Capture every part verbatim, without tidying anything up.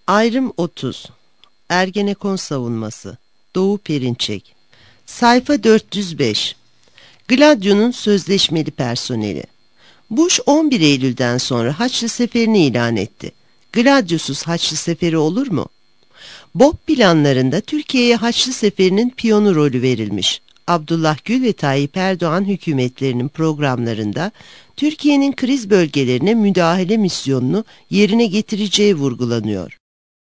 Ayrım otuz. Ergenekon savunması. Doğu Perinçek. Sayfa dört yüz beş. Gladio'nun sözleşmeli personeli. Bush on bir Eylül'den sonra Haçlı Seferi'ni ilan etti. Gladiosuz Haçlı Seferi olur mu? Bob planlarında Türkiye'ye Haçlı Seferi'nin piyonu rolü verilmiş. Abdullah Gül ve Tayyip Erdoğan hükümetlerinin programlarında Türkiye'nin kriz bölgelerine müdahale misyonunu yerine getireceği vurgulanıyor.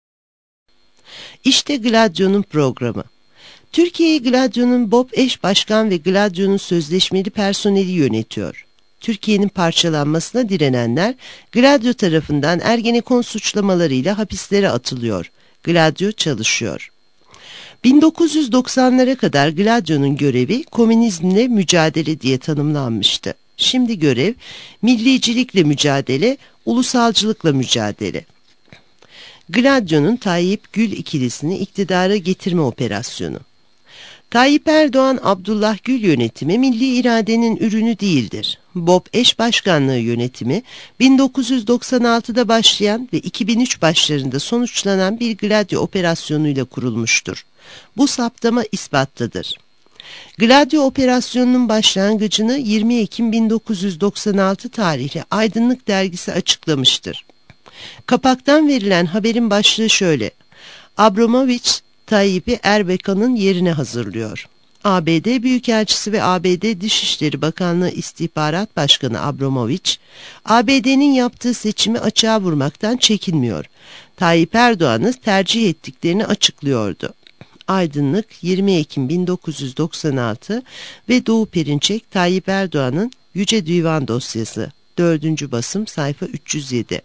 İşte Gladio'nun programı. Türkiye'yi Gladio'nun Bob eş başkan ve Gladio'nun sözleşmeli personeli yönetiyor. Türkiye'nin parçalanmasına direnenler Gladio tarafından Ergenekon suçlamalarıyla hapislere atılıyor. Gladio çalışıyor. bin dokuz yüz doksanlara kadar Gladio'nun görevi komünizmle mücadele diye tanımlanmıştı. Şimdi görev millicilikle mücadele, ulusalcılıkla mücadele. Gladio'nun Tayyip Gül ikilisini iktidara getirme operasyonu. Tayyip Erdoğan Abdullah Gül yönetimi milli iradenin ürünü değildir. Bob eş başkanlığı yönetimi bin dokuz yüz doksan altıda başlayan ve iki bin üç başlarında sonuçlanan bir Gladio operasyonuyla kurulmuştur. Bu saptama ispattadır. Gladio operasyonunun başlangıcını yirmi Ekim bin dokuz yüz doksan altı tarihli Aydınlık dergisi açıklamıştır. Kapaktan verilen haberin başlığı şöyle: Abramovich, Tayyip'i Erbakan'ın yerine hazırlıyor. A B D Büyükelçisi ve A B D Dışişleri Bakanlığı İstihbarat Başkanı Abramovich, A B D'nin yaptığı seçimi açığa vurmaktan çekinmiyor. Tayyip Erdoğan'ı tercih ettiklerini açıklıyordu. Aydınlık yirmi Ekim bin dokuz yüz doksan altı ve Doğu Perinçek, Tayyip Erdoğan'ın Yüce Divan Dosyası, dördüncü basım, sayfa üç yüz yedi.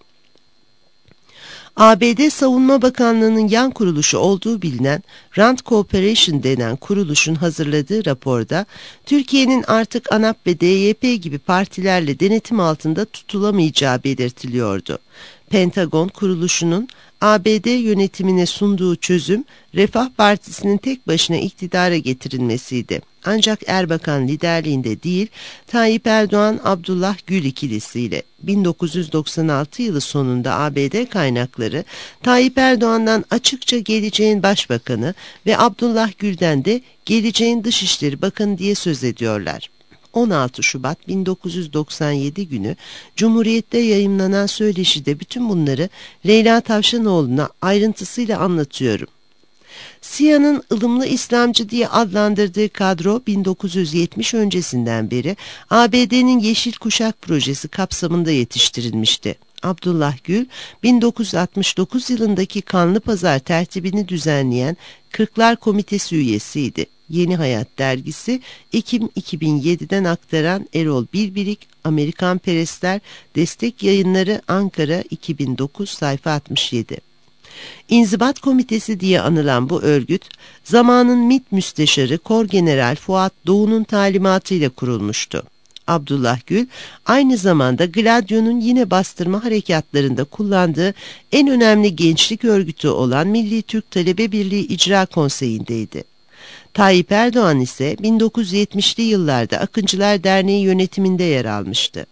A B D Savunma Bakanlığı'nın yan kuruluşu olduğu bilinen Rand Corporation denen kuruluşun hazırladığı raporda Türkiye'nin artık ANAP ve D Y P gibi partilerle denetim altında tutulamayacağı belirtiliyordu. Pentagon kuruluşunun A B D yönetimine sunduğu çözüm, Refah Partisi'nin tek başına iktidara getirilmesiydi. Ancak Erbakan liderliğinde değil, Tayyip Erdoğan Abdullah Gül ikilisiyle. bin dokuz yüz doksan altı yılı sonunda A B D kaynakları Tayyip Erdoğan'dan açıkça geleceğin başbakanı ve Abdullah Gül'den de geleceğin dışişleri bakanı diye söz ediyorlar. on altı Şubat bin dokuz yüz doksan yedi günü Cumhuriyet'te yayımlanan söyleşide bütün bunları Leyla Tavşanoğlu'na ayrıntısıyla anlatıyorum. SİHA'nın ılımlı İslamcı diye adlandırdığı kadro bin dokuz yüz yetmiş öncesinden beri A B D'nin Yeşil Kuşak projesi kapsamında yetiştirilmişti. Abdullah Gül, bin dokuz yüz altmış dokuz yılındaki Kanlı Pazar tertibini düzenleyen Kırklar Komitesi üyesiydi. Yeni Hayat dergisi Ekim iki bin yedi'den aktaran Erol Bilbirik, Amerikan Perestler, Destek Yayınları, Ankara, iki bin dokuz, sayfa altmış yedi. İnzibat Komitesi diye anılan bu örgüt, zamanın MİT Müsteşarı Korgeneral Fuat Doğu'nun talimatıyla kurulmuştu. Abdullah Gül, aynı zamanda Gladio'nun yine bastırma harekatlarında kullandığı en önemli gençlik örgütü olan Milli Türk Talebe Birliği İcra Konseyi'ndeydi. Tayyip Erdoğan ise bin dokuz yüz yetmişli yıllarda Akıncılar Derneği yönetiminde yer almıştı.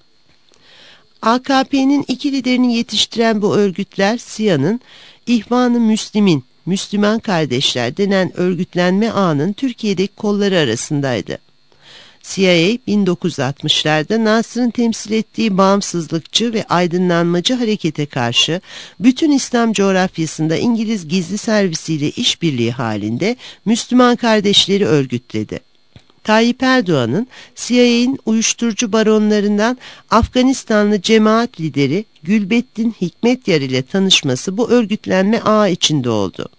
A K P'nin iki liderini yetiştiren bu örgütler SİHA'nın İhvan-ı Müslimin, Müslüman Kardeşler denen örgütlenme ağının Türkiye'deki kolları arasındaydı. C I A bin dokuz yüz altmışlarda Nasır'ın temsil ettiği bağımsızlıkçı ve aydınlanmacı harekete karşı bütün İslam coğrafyasında İngiliz gizli servisiyle işbirliği halinde Müslüman kardeşleri örgütledi. Tayyip Erdoğan'ın C I A'nin uyuşturucu baronlarından Afganistanlı cemaat lideri Gülbettin Hikmetyar ile tanışması bu örgütlenme ağı içinde oldu.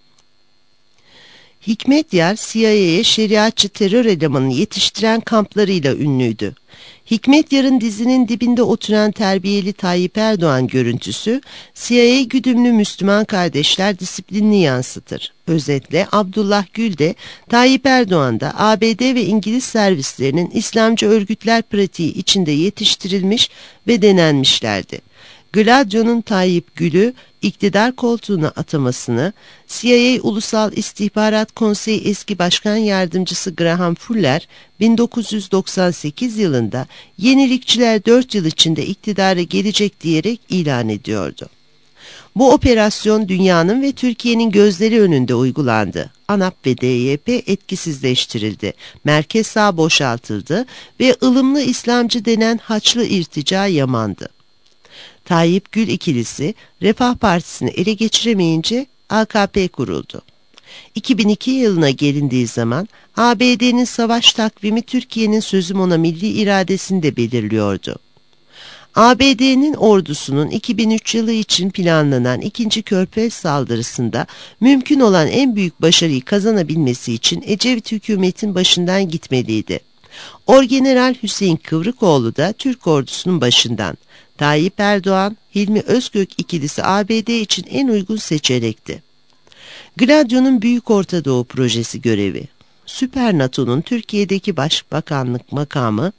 Hikmetyar, C I A'ye şeriatçı terör elemanı yetiştiren kamplarıyla ünlüydü. Hikmetyar'ın dizinin dibinde oturan terbiyeli Tayyip Erdoğan görüntüsü, C I A güdümlü Müslüman kardeşler disiplinini yansıtır. Özetle Abdullah Gül de Tayyip Erdoğan da A B D ve İngiliz servislerinin İslamcı örgütler pratiği içinde yetiştirilmiş ve denenmişlerdi. Gladio'nun Tayyip Gül'ü iktidar koltuğuna atamasını, C I A Ulusal İstihbarat Konseyi eski başkan yardımcısı Graham Fuller, bin dokuz yüz doksan sekiz yılında yenilikçiler dört yıl içinde iktidara gelecek diyerek ilan ediyordu. Bu operasyon dünyanın ve Türkiye'nin gözleri önünde uygulandı. ANAP ve D Y P etkisizleştirildi. Merkez sağ boşaltıldı ve ılımlı İslamcı denen Haçlı irtica yamandı. Tayyip Gül ikilisi Refah Partisi'ni ele geçiremeyince A K P kuruldu. iki bin iki yılına gelindiği zaman A B D'nin savaş takvimi Türkiye'nin sözüm ona milli iradesini de belirliyordu. A B D'nin ordusunun iki bin üç yılı için planlanan ikinci Körfez saldırısında mümkün olan en büyük başarıyı kazanabilmesi için Ecevit hükümetin başından gitmeliydi. Orgeneral Hüseyin Kıvrıkoğlu da Türk ordusunun başından. Tayyip Erdoğan, Hilmi Özkök ikilisi A B D için en uygun seçenekti. Gladio'nun Büyük Orta Doğu Projesi görevi, Süper NATO'nun Türkiye'deki başbakanlık makamı,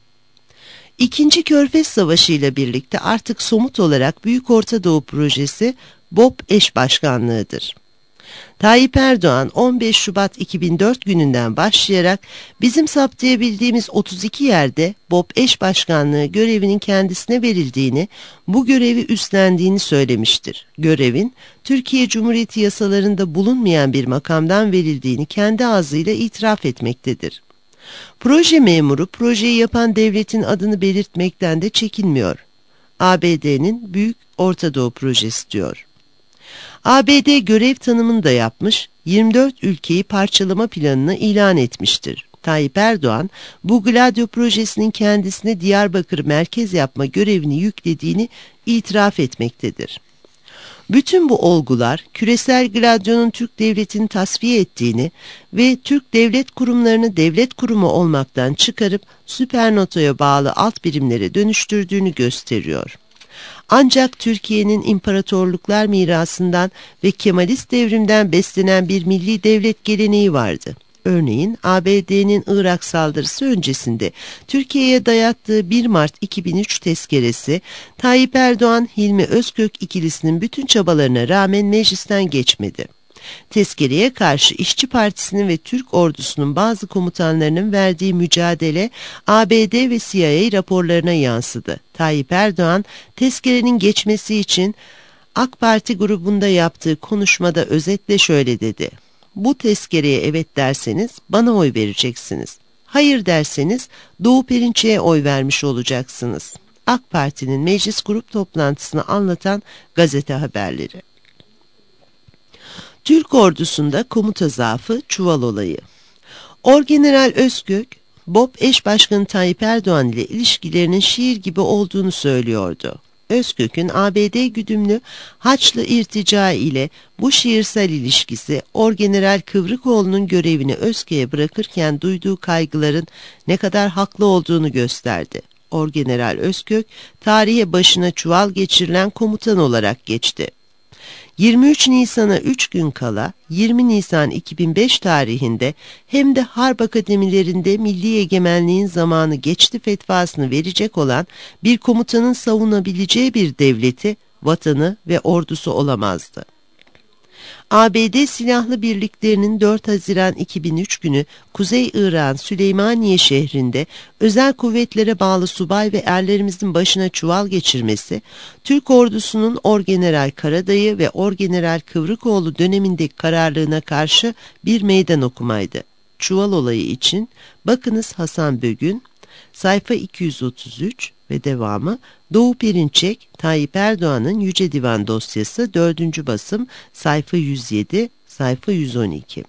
İkinci Körfez Savaşı ile birlikte artık somut olarak Büyük Orta Doğu Projesi B O P eş başkanlığıdır. Tayyip Erdoğan on beş Şubat iki bin dört gününden başlayarak bizim saptayabildiğimiz otuz iki yerde B O P eş başkanlığı görevinin kendisine verildiğini, bu görevi üstlendiğini söylemiştir. Görevin Türkiye Cumhuriyeti yasalarında bulunmayan bir makamdan verildiğini kendi ağzıyla itiraf etmektedir. Proje memuru projeyi yapan devletin adını belirtmekten de çekinmiyor. A B D'nin Büyük Orta Doğu Projesi diyor. A B D görev tanımını da yapmış, yirmi dört ülkeyi parçalama planını ilan etmiştir. Tayyip Erdoğan, bu Gladio projesinin kendisine Diyarbakır merkez yapma görevini yüklediğini itiraf etmektedir. Bütün bu olgular, küresel Gladio'nun Türk devletini tasfiye ettiğini ve Türk devlet kurumlarını devlet kurumu olmaktan çıkarıp Süper NATO'ya bağlı alt birimlere dönüştürdüğünü gösteriyor. Ancak Türkiye'nin imparatorluklar mirasından ve Kemalist devrimden beslenen bir milli devlet geleneği vardı. Örneğin A B D'nin Irak saldırısı öncesinde Türkiye'ye dayattığı bir Mart iki bin üç tezkeresi, Tayyip Erdoğan, Hilmi Özkök ikilisinin bütün çabalarına rağmen meclisten geçmedi. Tezkereye karşı İşçi Partisi'nin ve Türk ordusunun bazı komutanlarının verdiği mücadele A B D ve C I A raporlarına yansıdı. Tayyip Erdoğan, tezkerenin geçmesi için AK Parti grubunda yaptığı konuşmada özetle şöyle dedi: "Bu tezkereye evet derseniz bana oy vereceksiniz. Hayır derseniz Doğu Perinçek'e oy vermiş olacaksınız." AK Parti'nin meclis grup toplantısını anlatan gazete haberleri. Türk ordusunda komuta zaafı, çuval olayı. Orgeneral Özkök, B O P eş başkanı Tayyip Erdoğan ile ilişkilerinin şiir gibi olduğunu söylüyordu. Özkök'ün A B D güdümlü Haçlı irtica ile bu şiirsel ilişkisi, Orgeneral Kıvrıkoğlu'nun görevini Özkök'e bırakırken duyduğu kaygıların ne kadar haklı olduğunu gösterdi. Orgeneral Özkök, tarihe başına çuval geçirilen komutan olarak geçti. yirmi üç Nisan'a üç gün kala yirmi Nisan iki bin beş tarihinde hem de harp akademilerinde milli egemenliğin zamanı geçti fetvasını verecek olan bir komutanın savunabileceği bir devleti, vatanı ve ordusu olamazdı. A B D silahlı birliklerinin dört Haziran iki bin üç günü Kuzey Irak'ın Süleymaniye şehrinde özel kuvvetlere bağlı subay ve erlerimizin başına çuval geçirmesi, Türk ordusunun Orgeneral Karadayı ve Orgeneral Kıvrıkoğlu dönemindeki kararlılığına karşı bir meydan okumaydı. Çuval olayı için bakınız Hasan Bögün, sayfa iki yüz otuz üç ve devamı, Doğu Perinçek, Tayyip Erdoğan'ın Yüce Divan dosyası dördüncü basım, sayfa yüz yedi, sayfa yüz on iki.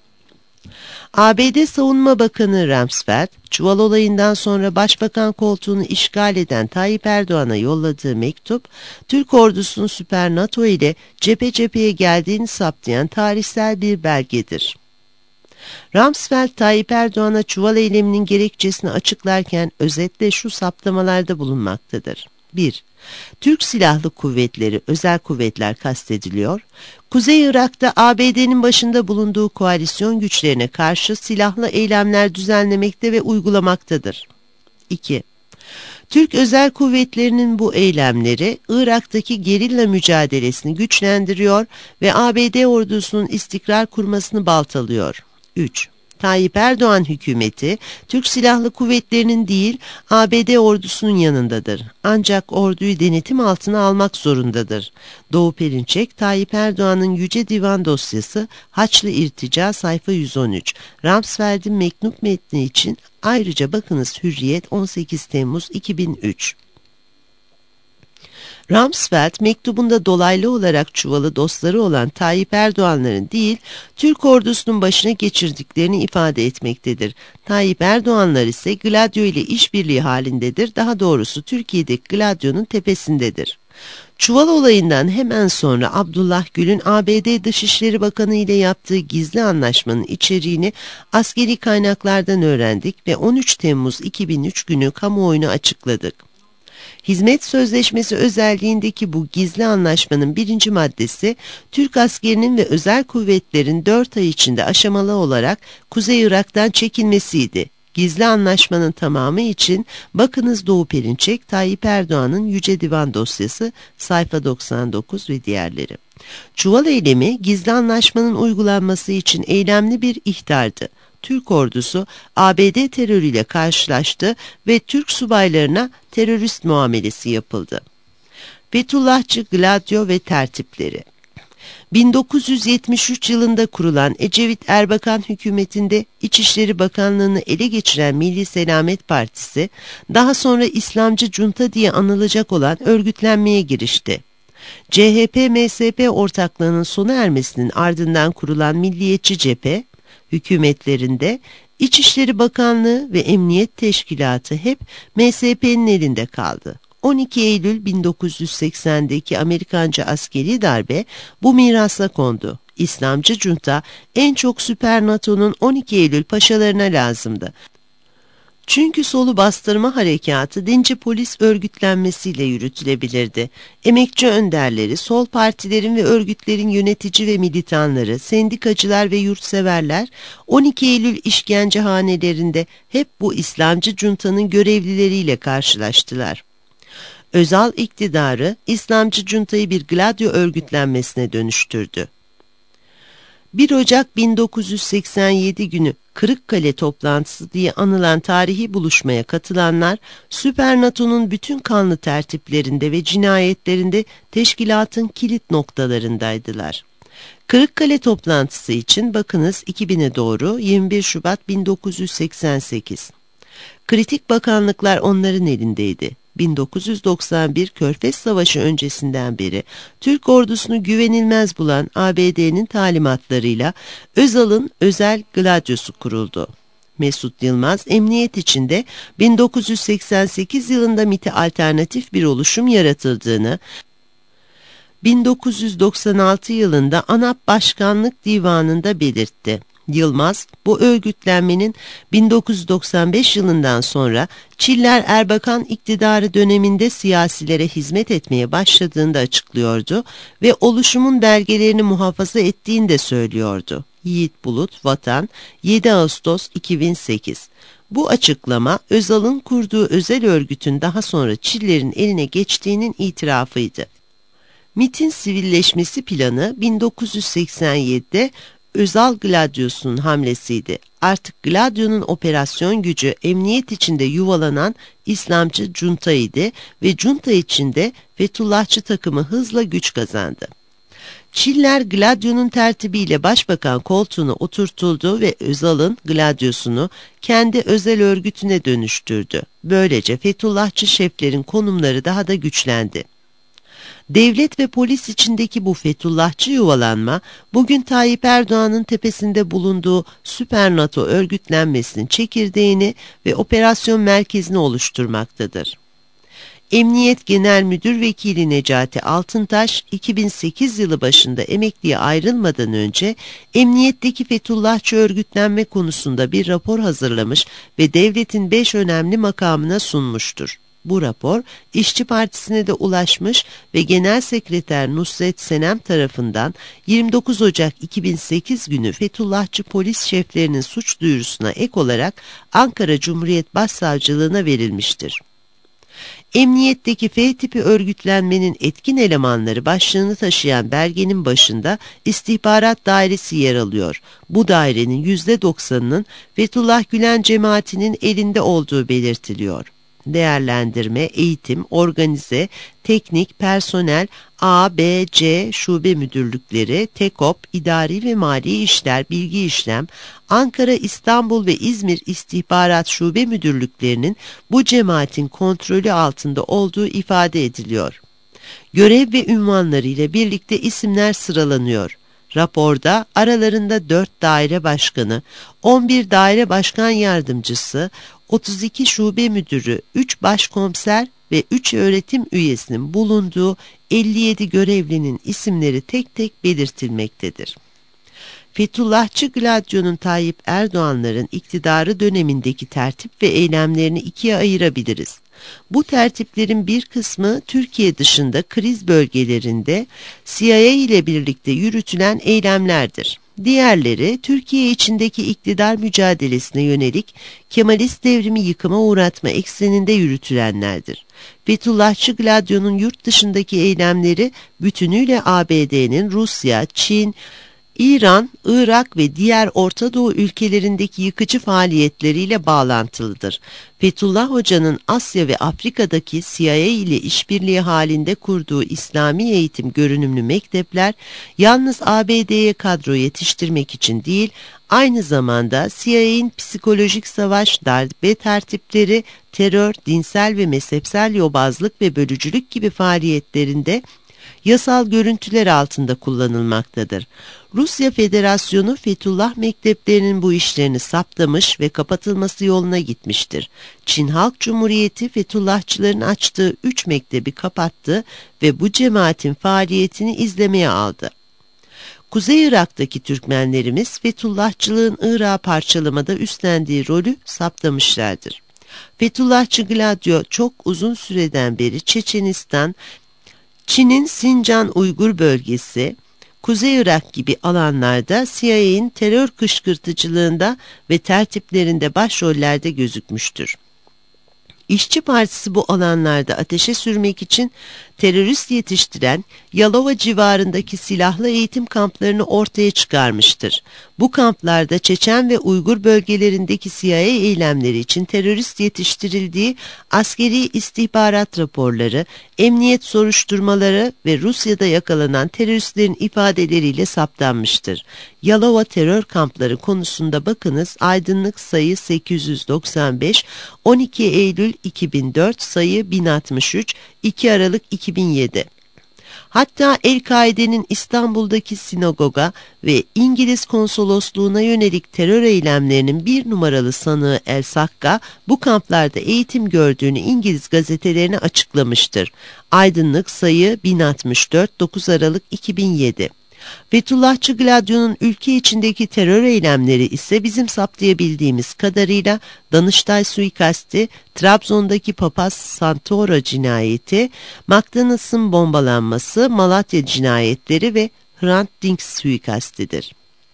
A B D Savunma Bakanı Rumsfeld, çuval olayından sonra başbakan koltuğunu işgal eden Tayyip Erdoğan'a yolladığı mektup, Türk ordusunun Süper NATO ile cephe cepheye geldiğini saptayan tarihsel bir belgedir. Rumsfeld, Tayyip Erdoğan'a çuval eyleminin gerekçesini açıklarken özetle şu saptamalarda bulunmaktadır. bir. Türk Silahlı Kuvvetleri, özel kuvvetler kastediliyor. Kuzey Irak'ta A B D'nin başında bulunduğu koalisyon güçlerine karşı silahlı eylemler düzenlemekte ve uygulamaktadır. iki. Türk özel kuvvetlerinin bu eylemleri Irak'taki gerilla mücadelesini güçlendiriyor ve A B D ordusunun istikrar kurmasını baltalıyor. üç. Tayyip Erdoğan hükümeti Türk Silahlı Kuvvetleri'nin değil A B D ordusunun yanındadır. Ancak orduyu denetim altına almak zorundadır. Doğu Perinçek, Tayyip Erdoğan'ın Yüce Divan dosyası Haçlı İrtica sayfa yüz on üç. Rumsfeld'in mektup metni için ayrıca bakınız Hürriyet on sekiz Temmuz iki bin üç. Rumsfeld mektubunda dolaylı olarak çuvalı dostları olan Tayyip Erdoğan'ların değil, Türk ordusunun başına geçirdiklerini ifade etmektedir. Tayyip Erdoğanlar ise Gladio ile işbirliği halindedir, daha doğrusu Türkiye'deki Gladio'nun tepesindedir. Çuval olayından hemen sonra Abdullah Gül'ün A B D Dışişleri Bakanı ile yaptığı gizli anlaşmanın içeriğini askeri kaynaklardan öğrendik ve on üç Temmuz iki bin üç günü kamuoyuna açıkladık. Hizmet Sözleşmesi özelliğindeki bu gizli anlaşmanın birinci maddesi, Türk askerinin ve özel kuvvetlerin dört ay içinde aşamalı olarak Kuzey Irak'tan çekilmesiydi. Gizli anlaşmanın tamamı için bakınız Doğu Perinçek, Tayyip Erdoğan'ın Yüce Divan dosyası sayfa doksan dokuz ve diğerleri. Çuval eylemi gizli anlaşmanın uygulanması için eylemli bir ihtardı. Türk ordusu A B D terörüyle karşılaştı ve Türk subaylarına terörist muamelesi yapıldı. Fethullahçı Gladio ve tertipleri. bin dokuz yüz yetmiş üç yılında kurulan Ecevit Erbakan hükümetinde İçişleri Bakanlığı'nı ele geçiren Milli Selamet Partisi, daha sonra İslamcı Junta diye anılacak olan örgütlenmeye girişti. C H P M S P ortaklığının sona ermesinin ardından kurulan Milliyetçi Cephe, hükümetlerinde İçişleri Bakanlığı ve Emniyet Teşkilatı hep M S P'nin elinde kaldı. on iki Eylül bin dokuz yüz seksendeki Amerikanca askeri darbe bu mirasla kondu. İslamcı junta en çok Süper NATO'nun on iki Eylül paşalarına lazımdı. Çünkü solu bastırma harekatı dinci polis örgütlenmesiyle yürütülebilirdi. Emekçi önderleri, sol partilerin ve örgütlerin yönetici ve militanları, sendikacılar ve yurtseverler on iki Eylül işkencehanelerinde hep bu İslamcı juntanın görevlileriyle karşılaştılar. Özal iktidarı İslamcı juntayı bir Gladio örgütlenmesine dönüştürdü. bir Ocak bin dokuz yüz seksen yedi günü Kırıkkale toplantısı diye anılan tarihi buluşmaya katılanlar, Süper NATO'nun bütün kanlı tertiplerinde ve cinayetlerinde teşkilatın kilit noktalarındaydılar. Kırıkkale toplantısı için bakınız iki bine doğru yirmi bir Şubat bin dokuz yüz seksen sekiz. Kritik bakanlıklar onların elindeydi. bin dokuz yüz doksan bir Körfez Savaşı öncesinden beri Türk ordusunu güvenilmez bulan A B D'nin talimatlarıyla Özal'ın özel Gladiosu kuruldu. Mesut Yılmaz emniyet içinde bin dokuz yüz seksen sekiz yılında MİT'e alternatif bir oluşum yaratıldığını, bin dokuz yüz doksan altı yılında ANAP Başkanlık Divanı'nda belirtti. Yılmaz, bu örgütlenmenin bin dokuz yüz doksan beş yılından sonra Çiller Erbakan iktidarı döneminde siyasilere hizmet etmeye başladığını da açıklıyordu ve oluşumun belgelerini muhafaza ettiğini de söylüyordu. Yiğit Bulut, Vatan, yedi Ağustos iki bin sekiz. Bu açıklama Özal'ın kurduğu özel örgütün daha sonra Çiller'in eline geçtiğinin itirafıydı. MİT'in sivilleşmesi planı bin dokuz yüz seksen yedide Özal Gladiosu'nun hamlesiydi. Artık Gladio'nun operasyon gücü emniyet içinde yuvalanan İslamcı juntaydı ve junta içinde Fethullahçı takımı hızla güç kazandı. Çiller Gladio'nun tertibiyle başbakan koltuğuna oturtuldu ve Özal'ın Gladio'sunu kendi özel örgütüne dönüştürdü. Böylece Fethullahçı şeflerin konumları daha da güçlendi. Devlet ve polis içindeki bu Fethullahçı yuvalanma, bugün Tayyip Erdoğan'ın tepesinde bulunduğu Süper NATO örgütlenmesinin çekirdeğini ve operasyon merkezini oluşturmaktadır. Emniyet Genel Müdür Vekili Necati Altıntaş, iki bin sekiz yılı başında emekliye ayrılmadan önce emniyetteki Fethullahçı örgütlenme konusunda bir rapor hazırlamış ve devletin beş önemli makamına sunmuştur. Bu rapor İşçi Partisi'ne de ulaşmış ve Genel Sekreter Nusret Senem tarafından yirmi dokuz Ocak iki bin sekiz günü Fethullahçı polis şeflerinin suç duyurusuna ek olarak Ankara Cumhuriyet Başsavcılığına verilmiştir. Emniyetteki F tipi örgütlenmenin etkin elemanları başlığını taşıyan belgenin başında istihbarat dairesi yer alıyor. Bu dairenin yüzde doksanının Fethullah Gülen cemaatinin elinde olduğu belirtiliyor. Değerlendirme, eğitim, organize, teknik, personel, A, B, C şube müdürlükleri, TEKOP, idari ve mali işler, bilgi işlem, Ankara, İstanbul ve İzmir istihbarat şube müdürlüklerinin bu cemaatin kontrolü altında olduğu ifade ediliyor. Görev ve ünvanları ile birlikte isimler sıralanıyor. Raporda aralarında dört daire başkanı, on bir daire başkan yardımcısı, otuz iki şube müdürü, üç başkomiser ve üç öğretim üyesinin bulunduğu elli yedi görevlinin isimleri tek tek belirtilmektedir. Fethullahçı Gladyonun Tayyip Erdoğanların iktidarı dönemindeki tertip ve eylemlerini ikiye ayırabiliriz. Bu tertiplerin bir kısmı Türkiye dışında kriz bölgelerinde C I A ile birlikte yürütülen eylemlerdir. Diğerleri Türkiye içindeki iktidar mücadelesine yönelik Kemalist devrimi yıkıma uğratma ekseninde yürütülenlerdir. Fethullahçı Gladyonun yurt dışındaki eylemleri bütünüyle A B D'nin Rusya, Çin, İran, Irak ve diğer Orta Doğu ülkelerindeki yıkıcı faaliyetleriyle bağlantılıdır. Fethullah Hoca'nın Asya ve Afrika'daki C I A ile işbirliği halinde kurduğu İslami eğitim görünümlü mektepler yalnız A B D'ye kadro yetiştirmek için değil, aynı zamanda C I A'nin psikolojik savaş, darbe tertipleri, terör, dinsel ve mezhepsel yobazlık ve bölücülük gibi faaliyetlerinde yasal görüntüler altında kullanılmaktadır. Rusya Federasyonu Fethullah mekteplerinin bu işlerini saptamış ve kapatılması yoluna gitmiştir. Çin Halk Cumhuriyeti Fethullahçıların açtığı üç mektebi kapattı ve bu cemaatin faaliyetini izlemeye aldı. Kuzey Irak'taki Türkmenlerimiz Fethullahçılığın Irak'ı parçalamada üstlendiği rolü saptamışlardır. Fethullahçı Gladyo çok uzun süreden beri Çeçenistan, Çin'in Sincan Uygur bölgesi, Kuzey Irak gibi alanlarda C I A'nin terör kışkırtıcılığında ve tertiplerinde başrollerde gözükmüştür. İşçi Partisi bu alanlarda ateşe sürmek için terörist yetiştiren Yalova civarındaki silahlı eğitim kamplarını ortaya çıkarmıştır. Bu kamplarda Çeçen ve Uygur bölgelerindeki C I A eylemleri için terörist yetiştirildiği askeri istihbarat raporları, emniyet soruşturmaları ve Rusya'da yakalanan teröristlerin ifadeleriyle saptanmıştır. Yalova terör kampları konusunda bakınız Aydınlık sayı sekiz yüz doksan beş, on iki Eylül iki bin dört sayı bin altmış üç, iki Aralık iki bin yedi. Hatta El-Kaide'nin İstanbul'daki sinagoga ve İngiliz konsolosluğuna yönelik terör eylemlerinin bir numaralı sanığı El-Sakka bu kamplarda eğitim gördüğünü İngiliz gazetelerine açıklamıştır. Aydınlık sayı bin altmış dört, dokuz Aralık iki bin yedi. Fethullahçı Gladyonun ülke içindeki terör eylemleri ise bizim saptayabildiğimiz kadarıyla Danıştay suikasti, Trabzon'daki Papaz Santoro cinayeti, McDonald's'ın bombalanması, Malatya cinayetleri ve Hrant Dink suikastidir.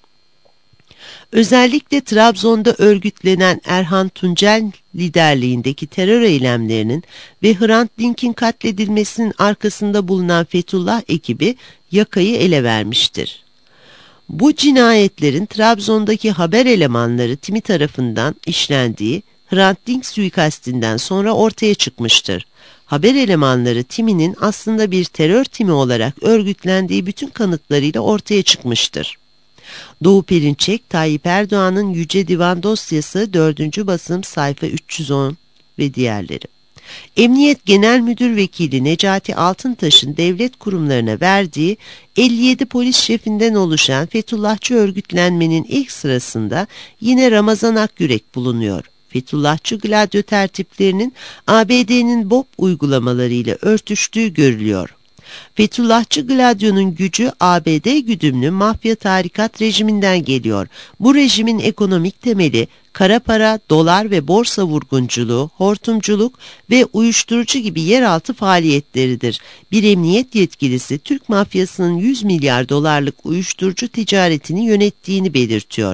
Özellikle Trabzon'da örgütlenen Erhan Tuncel liderliğindeki terör eylemlerinin ve Hrant Dink'in katledilmesinin arkasında bulunan Fethullah ekibi yakayı ele vermiştir. Bu cinayetlerin Trabzon'daki haber elemanları timi tarafından işlendiği Hrant Dink suikastinden sonra ortaya çıkmıştır. Haber elemanları timinin aslında bir terör timi olarak örgütlendiği bütün kanıtlarıyla ortaya çıkmıştır. Doğu Perinçek, Tayyip Erdoğan'ın Yüce Divan dosyası dördüncü basım sayfa üç yüz on ve diğerleri. Emniyet Genel Müdür Vekili Necati Altıntaş'ın devlet kurumlarına verdiği elli yedi polis şefinden oluşan Fethullahçı örgütlenmenin ilk sırasında yine Ramazan Akyürek bulunuyor. Fethullahçı Gladyo tertiplerinin A B D'nin BOP uygulamalarıyla örtüştüğü görülüyor. Fethullahçı Gladyo'nun gücü A B D güdümlü mafya tarikat rejiminden geliyor. Bu rejimin ekonomik temeli kara para, dolar ve borsa vurgunculuğu, hortumculuk ve uyuşturucu gibi yeraltı faaliyetleridir. Bir emniyet yetkilisi Türk mafyasının yüz milyar dolarlık uyuşturucu ticaretini yönettiğini belirtiyor.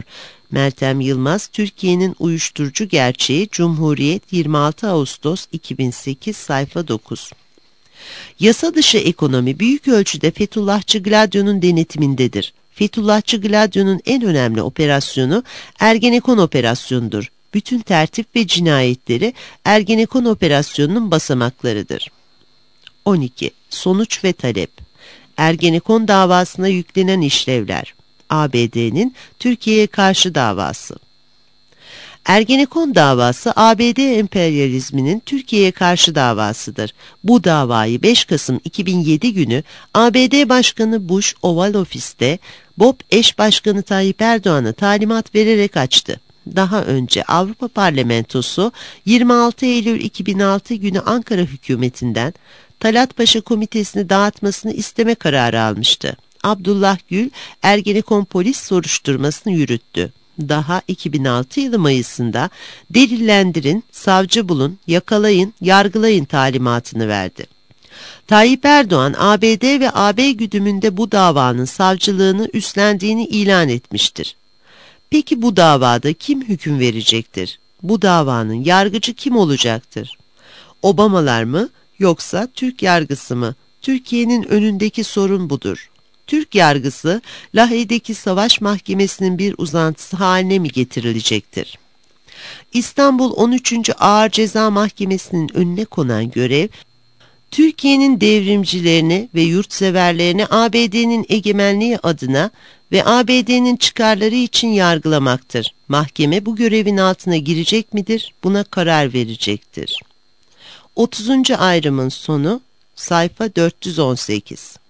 Meltem Yılmaz, Türkiye'nin uyuşturucu gerçeği, Cumhuriyet, yirmi altı Ağustos iki bin sekiz, sayfa dokuz. Yasa dışı ekonomi büyük ölçüde Fethullahçı Gladio'nun denetimindedir. Fethullahçı Gladio'nun en önemli operasyonu Ergenekon operasyonudur. Bütün tertip ve cinayetleri Ergenekon operasyonunun basamaklarıdır. on iki. Sonuç ve talep. Ergenekon davasına yüklenen işlevler. A B D'nin Türkiye'ye karşı davası. Ergenekon davası A B D emperyalizminin Türkiye'ye karşı davasıdır. Bu davayı beş Kasım iki bin yedi günü A B D Başkanı Bush Oval Ofis'te BOP eş başkanı Tayyip Erdoğan'a talimat vererek açtı. Daha önce Avrupa Parlamentosu yirmi altı Eylül iki bin altı günü Ankara hükümetinden Talat Paşa Komitesi'ni dağıtmasını isteme kararı almıştı. Abdullah Gül, Ergenekon polis soruşturmasını yürüttü. Daha iki bin altı yılı Mayıs'ında delillendirin, savcı bulun, yakalayın, yargılayın talimatını verdi. Tayyip Erdoğan, A B D ve A B güdümünde bu davanın savcılığını üstlendiğini ilan etmiştir. Peki bu davada kim hüküm verecektir? Bu davanın yargıcı kim olacaktır? Obamalar mı yoksa Türk yargısı mı? Türkiye'nin önündeki sorun budur. Türk yargısı Lahey'deki savaş mahkemesinin bir uzantısı haline mi getirilecektir? İstanbul on üçüncü Ağır Ceza Mahkemesi'nin önüne konan görev, Türkiye'nin devrimcilerini ve yurtseverlerini A B D'nin egemenliği adına ve A B D'nin çıkarları için yargılamaktır. Mahkeme bu görevin altına girecek midir? Buna karar verecektir. otuzuncu ayrımın sonu, sayfa dört yüz on sekiz.